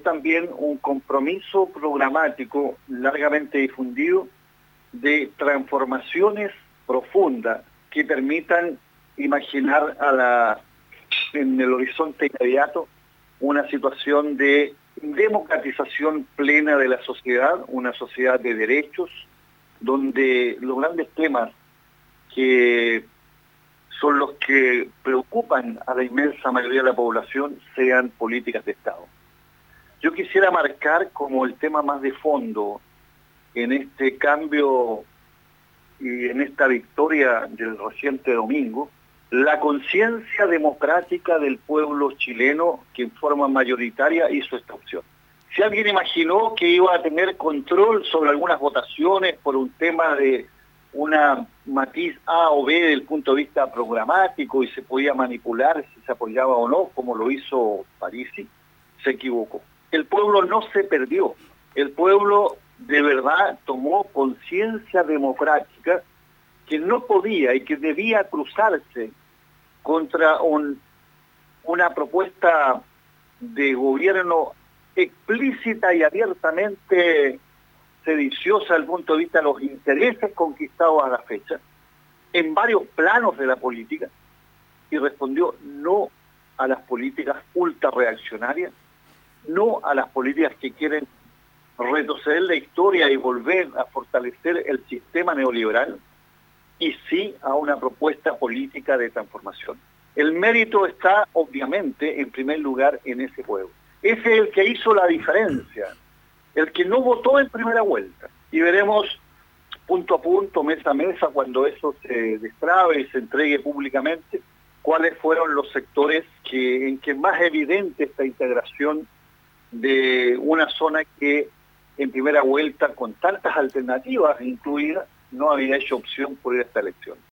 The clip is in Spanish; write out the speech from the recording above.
también un compromiso programático largamente difundido de transformaciones profundas que permitan imaginar en el horizonte inmediato una situación de democratización plena de la sociedad, una sociedad de derechos, donde los grandes temas que son los que preocupan a la inmensa mayoría de la población sean políticas de Estado. Yo quisiera marcar como el tema más de fondo en este cambio y en esta victoria del reciente domingo, la conciencia democrática del pueblo chileno que en forma mayoritaria hizo esta opción. Si alguien imaginó que iba a tener control sobre algunas votaciones por un tema de una matiz A o B desde el punto de vista programático y se podía manipular si se apoyaba o no, como lo hizo Parisi, se equivocó. El pueblo no se perdió, el pueblo de verdad tomó conciencia democrática que no podía y que debía cruzarse contra una propuesta de gobierno explícita y abiertamente sediciosa desde el punto de vista de los intereses conquistados a la fecha, en varios planos de la política, y respondió no a las políticas ultra reaccionarias, no a las políticas que quieren retroceder la historia y volver a fortalecer el sistema neoliberal, y sí a una propuesta política de transformación. El mérito está, obviamente, en primer lugar en ese pueblo. Ese es el que hizo la diferencia, el que no votó en primera vuelta. Y veremos punto a punto, mesa a mesa, cuando eso se destrabe y se entregue públicamente, cuáles fueron los sectores en que más evidente esta integración de una zona que en primera vuelta, con tantas alternativas incluidas, no había hecho opción por ir a esta elección.